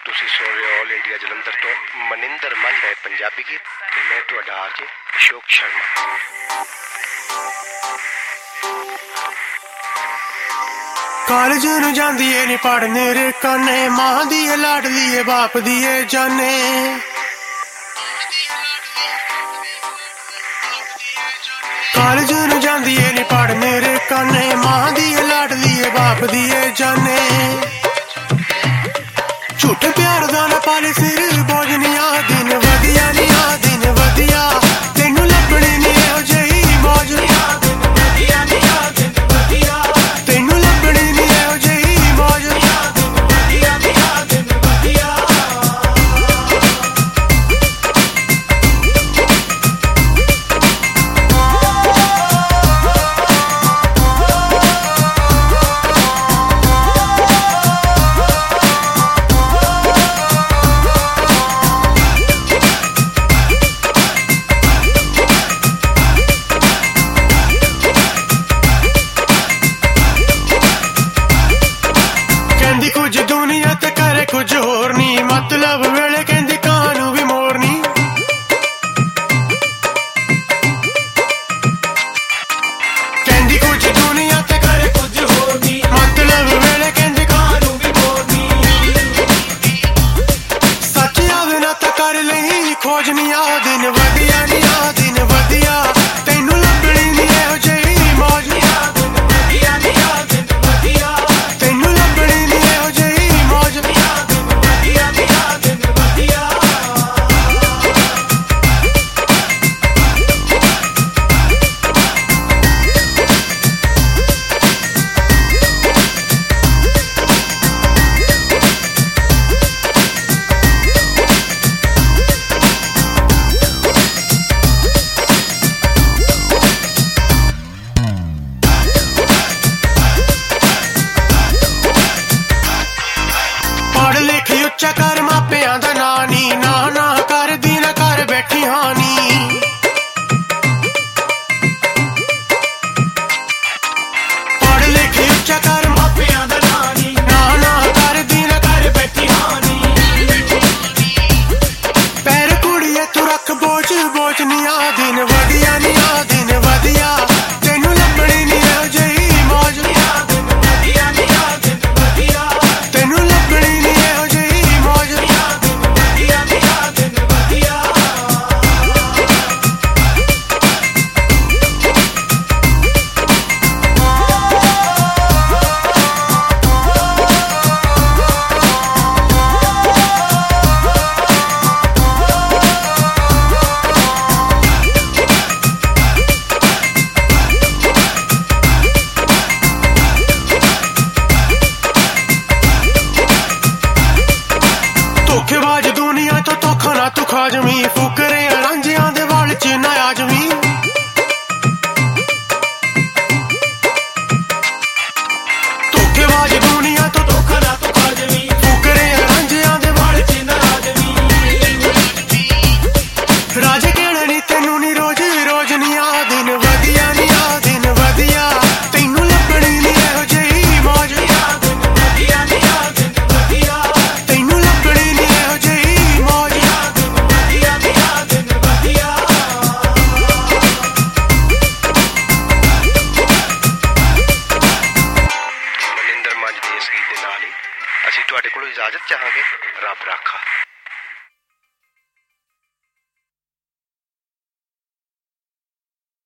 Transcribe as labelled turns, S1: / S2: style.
S1: ਤੁਸੀਂ ਸੁਣ ਰਹੇ ਹੋ ਆਲ ਇੰਡੀਆ ਜਲੰਧਰ ਤੋਂ ਮਨਿੰਦਰ ਮੰਝ ਹੈ ਪੰਜਾਬੀ ਗੀਤ ਤੇ ਮੈਂ ਤੁਹਾਡਾ ਆਰਜੇ ਅਸ਼ੋਕ ਸ਼ਰਮਾ।
S2: ਕਾਲਜ ਨੂੰ ਜਾਂਦੀ ਏ ਨੀ ਪੜ੍ਹਨੇ ਰੇ ਕਾਨੇ, ਮਾਂ ਦੀ ਏ ਲਾਡਲੀ ਏ ਬਾਪ ਦੀ ਏ ਜਾਨੇ। ਕਾਲਜ ਨੂੰ ਜਾਂਦੀ ਏ ਨੀ ਪੜ੍ਹਨੇ ਰੇ ਕਾਨੇ, ਮਾਂ ਦੀ ਏ ਲਾਡਲੀ ਏ ਬਾਪ ਦੀ ਏ ਜਾਨੇ। ਝੂਠੇ ਪਿਆਰ ਦਾ ਨਾ ਪਾਲੇ ਸਿਰ ਬੋਝਨੀਆਂ, ਦਿਨ ਵਧੀਆ ਨੀ ਆ ਦਿਨ ਵਧੀਆ, ਤੈਨੂੰ ਲੱਭਣੀ ਨੀ ਇਹੋ ਜਿਹੀ ਮੌਜ। ਤੈਨੂੰ ਲੱਭਣੀ ਨੀ ਇਹੋ ਜਿਹੀ ਮੌਜ। ਕੁਝ ਦੁਨੀਆ ਤੇ ਕਰੇ ਕੁਝ ਹੋਰ ਨੀ, ਮਤਲਬ ਵੇਲੇ ਕਹਿੰਦੀ ਕਾਂ ਨੂੰ ਵੀ ਮੋਰਨੀ। ਕਹਿੰਦੀ ਕੁਝ ਦੁਨੀਆ ਤੇ ਕਰੇ ਕੁਝ ਹੋਰ ਨੀ, ਮਤਲਬ ਵੇਲੇ ਕਹਿੰਦੀ ਕਾਂ ਨੂੰ ਵੀ ਮੋਰਨੀ। ਸੱਚ ਆਵੇ ਨਾ ਤਾਂ ਕਰ ਲਈ ਖੋਜਨੀ, ਆ ਦਿਨ ਵਧੀਆ ਨੀ ਆ ਦਿਨ ਵਧੀਆ, ਤੈਨੂੰ ਲੱਭਣੀ ਨੀ ਇਹੋ ਜਿਹੀ ਮੌਜ। ਤੈਨੂੰ ਲੱਭਣੀ ਨੀ ਇਹੋ ਜਿਹੀ ਮੌਜ। ਪੜ੍ਹ ਲਿਖ ਉੱਚਾ ਕਰ ਮਾਪਿਆਂ ਦਾ ਨਾਂ ਨੀ, ਨਾ ਨਾ ਕਰਦੀ ਨਾ ਕਰ ਬੈਠੀ ਹਾਨੀ। ਪੜ੍ਹ ਲਿਖ ਉੱਚਾ ਕਰ ਮਾਪਿਆਂ ਦਾ ਨਾਂ ਨੀ, ਨਾ ਨਾ ਕਰਦੀ ਨਾ ਕਰ ਬੈਠੀ ਹਾਨੀ। ਪੈਰ ਕੁੜੀਏ ਤੂੰ ਰੱਖ ਬੋਝ ਬੋਝ ਨੀ, ਆ ਦਿਨ ਵਧੀਆ ਨੀ ਆ ਦਿਨ ਵਧੀਆ, ਤੈਨੂੰ ਲੱਭਣੀ ਨੀ ਇਹੋ ਜਿਹੀ ਮੌਜ। ਤੈਨੂੰ ਲੱਭਣੀ ਨੀ ਇਹੋ ਜਿਹੀ ਮੌਜ। ਧੋਖੇਬਾਜ਼ ਦੁਨੀਆ ਤੋਂ ਧੋਖਾ ਨਾ ਤੂੰ ਖਾ ਜਵੀਂ, ਫੁਕਰੇ ਰਾਂਝਿਆਂ ਦੇ ਵਾਲ ਚ ਨਾ ਆ ਜਵੀਂ। ਧੋਖੇਬਾਜ਼ ਦੁਨੀਆ ਤੋਂ ਧੋਖਾ ਨਾ ਤੂੰ ਖਾ ਜਵੀਂ, ਫੁਕਰੇ ਰਾਂਝਿਆਂ ਦੇ ਵਾਲ ਚ ਨਾ ਆ ਜਵੀਂ। ਰਾਜੇ ਕਹਿਣਾ ਨੀ ਤੈਨੂੰ ਨੀ ਰੋਜ਼ ਰੋਜ਼ ਨੀ, ਆ ਦਿਨ ਵਧੀਆ ਨੀ ਆ ਦਿਨ ਵਧੀਆ, ਤੈਨੂੰ ਲੱਭਣੀ ਨੀ ਇਹੋ ਜਿਹੀ ਮੌਜ। ਤੈਨੂੰ ਲੱਭਣੀ ਨੀ ਇਹੋ ਜਿਹੀ ਮੌਜ।
S1: ਮਨਿੰਦਰ ਮੰਝ ਦੇ ਇਸ ਗੀਤ ਦੇ ਨਾਲ ਹੀ ਅਸੀਂ ਤੁਹਾਡੇ ਕੋਲੋਂ ਇਜਾਜ਼ਤ ਚਾਹਾਂਗੇ। ਰੱਬ ਰਾਖਾ।